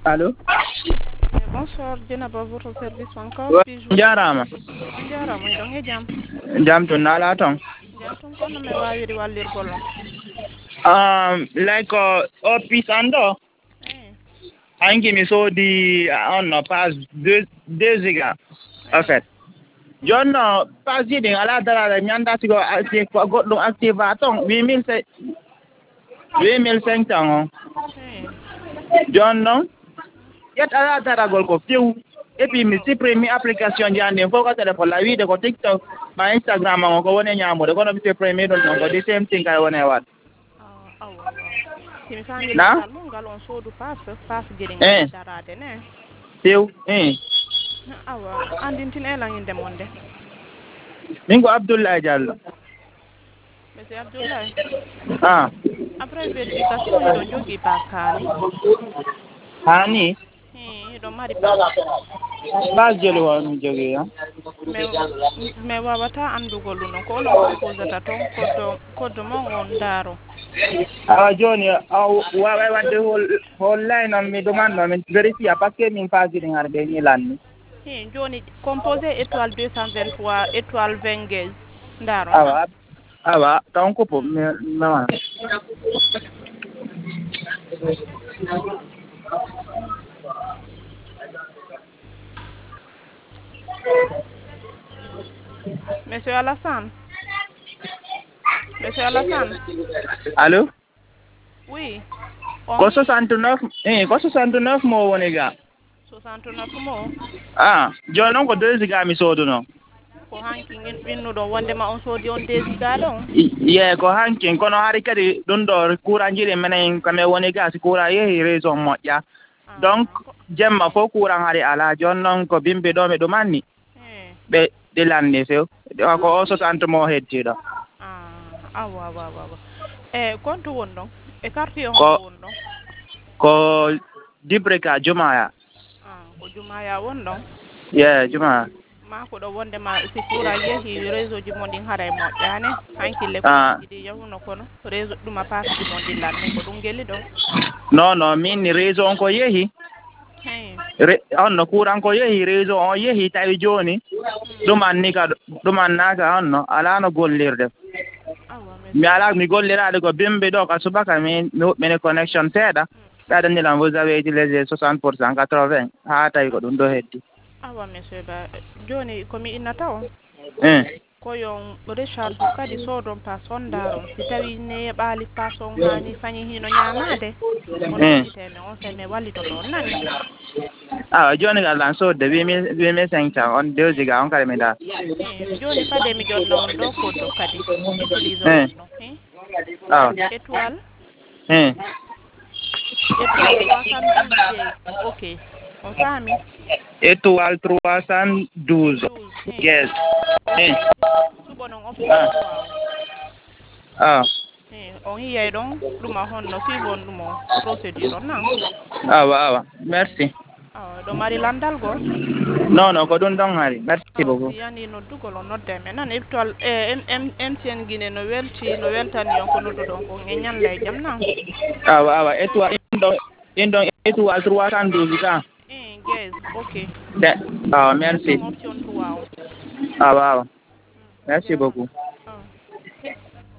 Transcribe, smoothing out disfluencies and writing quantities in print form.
Allô? Bonsoir, Dieynaba, votre service encore. Ouais, Puis-je vous... jarama. On jarama, donc e jam. Jam to nala ton. Jam ton kono me wawiri wallirgol on. Like office ando. Eh, Angi mi so di on no pass 2 giga. En fait. eh. John pass di ala dara nyanda tigo active ko goddo active aton 8500 on. Eh. John no. Yet ala dara gol ko fiu. Et puis mi supprime application jande fo ko téléphone la wiide ko TikTok ma Instagram on ko woni nyamo de ko no mi supprime don ko the same thing kay woni wat. Awa. Simi fami Na? landal mo ngal on sodu pass gedi ngal darade ne. Fiu. Awa, andintin elanginde monde. Min ko Abdoulaye Diallo. Monsieur Abdoulaye. Après vérification ido jogi pass hani. Hani? Ido mari pass. Bas jeli won mi jogi ha. Me wawata andugol no ko no composata ton koddo mo on daro. Joni wa wadde hol line on mi demande min vérifia parce que min passe din harbe ni lanni. Joni composé étoile 223 étoile 20 gaz daro. Awa tan ko po ma. Monsieur Alassane. Allô? Oui. Ko 69 mo woni ga. 69 mo. Jonon ko 2 giga mi sodo no. Ko hankin innudo wonde ma on sodi on 2 giga don. Ko hankin kono hari kadi don do courant jiri menen kame woni ga si courant yehi raison moƴƴa. Donc jemma fo courant hari ala jonnon ko bimbe do me do manni. Be de lanni few. Ko 60 mo heddido. Awa. Compte wonno e carte on wonno. Ko Dibreka Jumaya. Ko Jumaya wonno. Jumaya. Ma ko do wonde ma si courant yehi réseau ji mon din haray moƴƴane hankille ko idi yahuno kono réseau duma pass ji mon dillanne ko dum gelli do. Non min réseau on ko yehi. On courant ko yehi réseau on yehi tawi joni duman naka on ala no gollirde. Mi ala mi gollirade ko bimbe do ka subaka min connection seeda kada ni lan vous avez utilisé 60% 80 ha tawi ko dum do heddi. Awa monsieur ba joni komi innata on ko yon recharge kadi sodon pass on daron si tawi ne baali pass on hani fanyi hino nyamade on titeme on se me wallito don nani. Joni gal lan so de 8500 on 2 giga on kare mi da. Joni fade mi jonna on do koddo kadi utilise on no. Étoile. Étoile 312. OK. On fami. Étoile 312. Yes. Subonon option wow. On yey don duma honno suivon dumo procédure nan. Awa. Merci. Do mari landal go? Non ko don hari. Merci beaucoup. Yani no dugol on nodde men nan étoile MTN Guinée no weltani on ko noddo don ko ngenyan lay jam nan. Awa étoile indon étoile 312 ka. Yes, OK. Merci. Option 3. Awa. Merci beaucoup.